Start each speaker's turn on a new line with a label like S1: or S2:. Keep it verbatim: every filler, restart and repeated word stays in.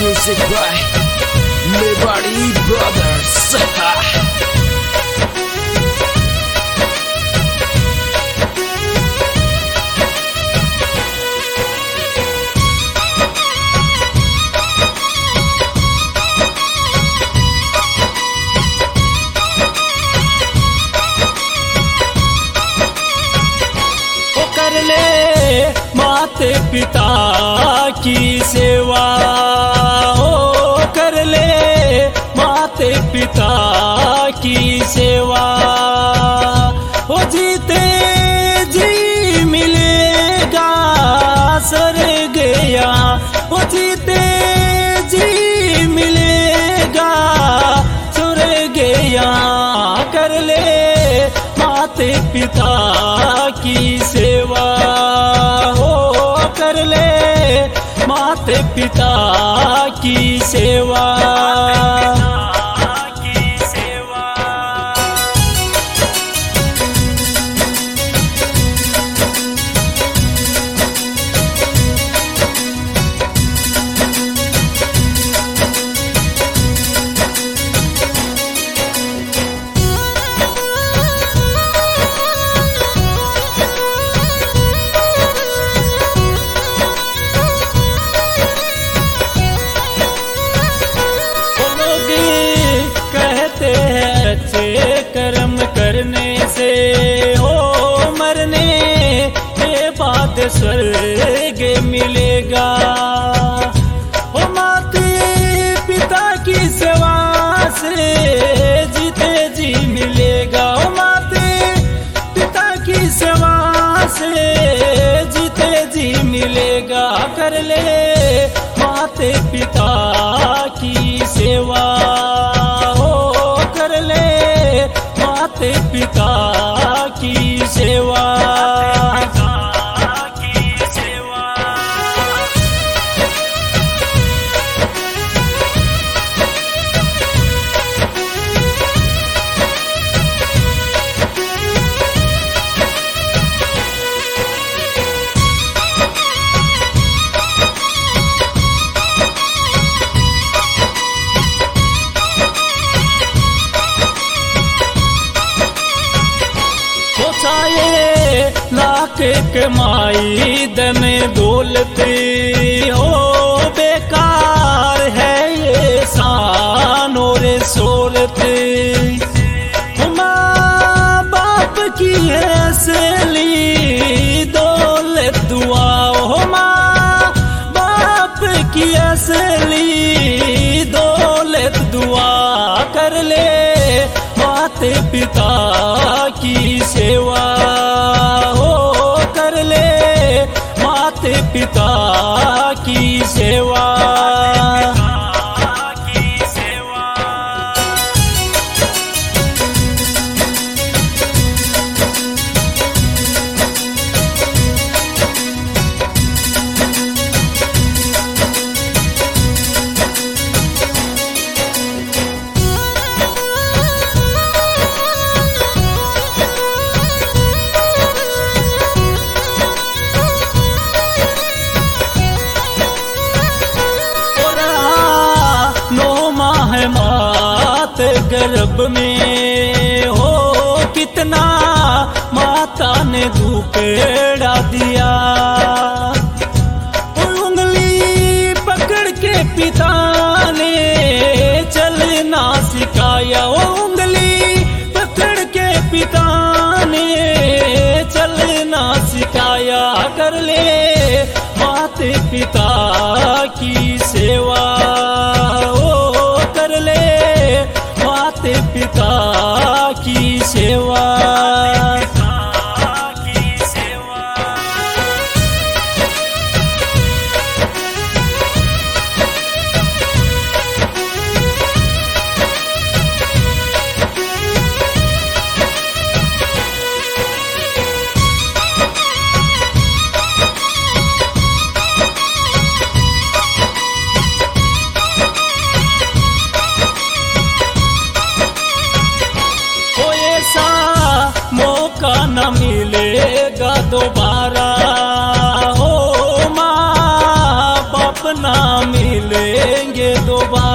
S1: Music by Mewari Brothers.
S2: कर ले माते पिता की सेवा, ओ कर ले माते पिता की सेवा। ओ जीते जी मिलेगा स्वर्ग यहाँ, ओ जीते जी मिलेगा स्वर्ग यहाँ। कर ले माते पिता की सेवा, हो कर ले माते पिता की सेवा। कर्म करने से हो मरने के बाद स्वर्ग मिलेगा। ओ माते पिता की सेवा से जीते जी मिलेगा। ओ माते पिता की सेवा से जीते जी मिलेगा। कर ले माते पिता की सेवा, माते पिता की सेवा। लाख कमाई धन दौलत हो, बेकार है ये शान और शोहरत। माँ बाप की असली दौलत दुआ हो, माँ बाप की असली दौलत दुआ। कर ले माते पिता की सेवा, माते पिता की सेवा। मात गर्भ में हो कितना माता ने धूपेड़ा दिया। उंगली पकड़ के पिता ने चलना सिखाया। उंगली पकड़ के पिता ने चलना सिखाया। कर ले माते पिता की सेवा, माते पिता की सेवा। दोबारा